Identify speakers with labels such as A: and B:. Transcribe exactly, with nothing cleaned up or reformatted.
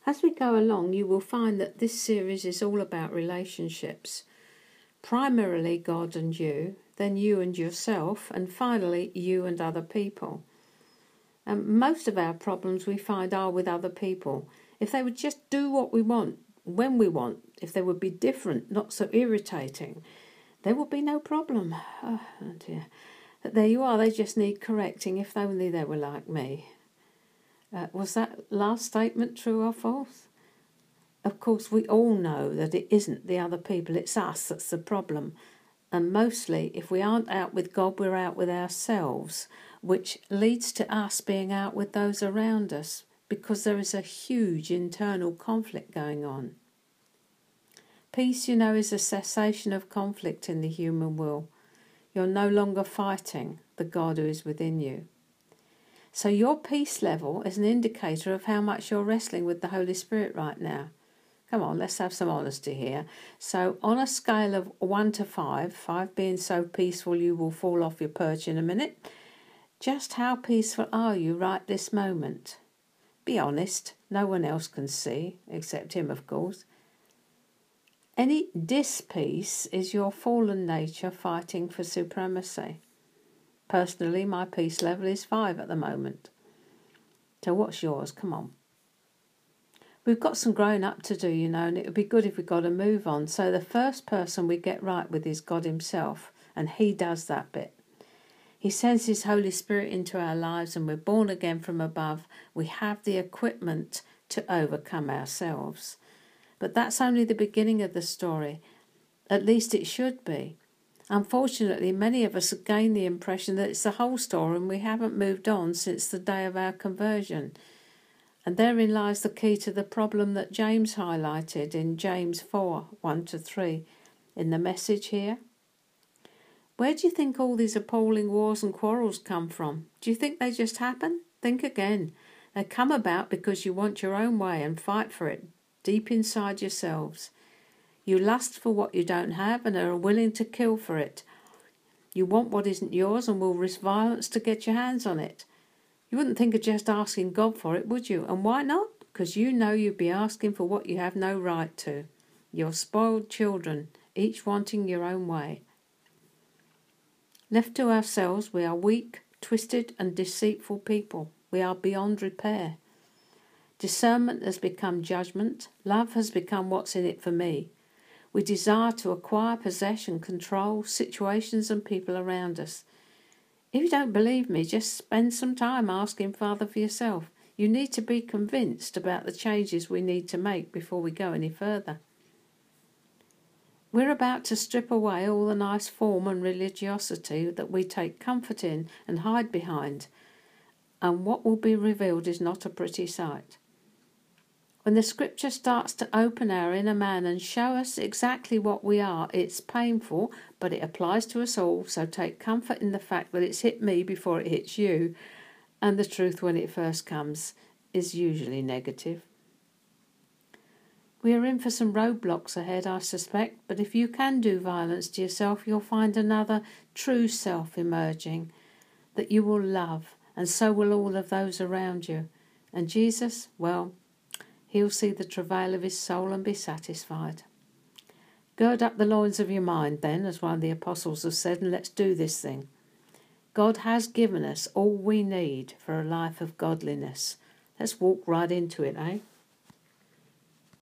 A: As we go along, you will find that this series is all about relationships. Primarily God and you, then you and yourself, and finally you and other people. And most of our problems we find are with other people. If they would just do what we want, when we want, if they would be different, not so irritating, there would be no problem. Oh, oh dear. But there you are, they just need correcting if only they were like me. Uh, was that last statement true or false? Of course, we all know that it isn't the other people, it's us that's the problem. And mostly, if we aren't out with God, we're out with ourselves, which leads to us being out with those around us, because there is a huge internal conflict going on. Peace, you know, is a cessation of conflict in the human will. You're no longer fighting the God who is within you. So your peace level is an indicator of how much you're wrestling with the Holy Spirit right now. Come on, let's have some honesty here. So on a scale of one to five, five being so peaceful you will fall off your perch in a minute, just how peaceful are you right this moment? Be honest, no one else can see, except him, of course. Any dis-peace is your fallen nature fighting for supremacy. Personally, my peace level is five at the moment. So what's yours? Come on. We've got some growing up to do, you know, and it would be good if we got to move on. So the first person we get right with is God himself, and he does that bit. He sends his Holy Spirit into our lives and we're born again from above. We have the equipment to overcome ourselves. But that's only the beginning of the story. At least it should be. Unfortunately, many of us have gained the impression that it's the whole story and we haven't moved on since the day of our conversion. And therein lies the key to the problem that James highlighted in James four, one to three, in the message here. Where do you think all these appalling wars and quarrels come from? Do you think they just happen? Think again. They come about because you want your own way and fight for it deep inside yourselves. You lust for what you don't have and are willing to kill for it. You want what isn't yours and will risk violence to get your hands on it. You wouldn't think of just asking God for it, would you? And why not? Because you know you'd be asking for what you have no right to. You're spoiled children, each wanting your own way. Left to ourselves, we are weak, twisted and deceitful people. We are beyond repair. Discernment has become judgment. Love has become what's in it for me. We desire to acquire, possess and control situations and people around us. If you don't believe me, just spend some time asking Father for yourself. You need to be convinced about the changes we need to make before we go any further. We're about to strip away all the nice form and religiosity that we take comfort in and hide behind, and what will be revealed is not a pretty sight. When the scripture starts to open our inner man and show us exactly what we are, it's painful, but it applies to us all, so take comfort in the fact that it's hit me before it hits you, and the truth when it first comes is usually negative. We are in for some roadblocks ahead, I suspect, but if you can do violence to yourself, you'll find another true self emerging that you will love, and so will all of those around you. And Jesus, well, he'll see the travail of his soul and be satisfied. Gird up the loins of your mind then, as one of the apostles has said, and let's do this thing. God has given us all we need for a life of godliness. Let's walk right into it, eh?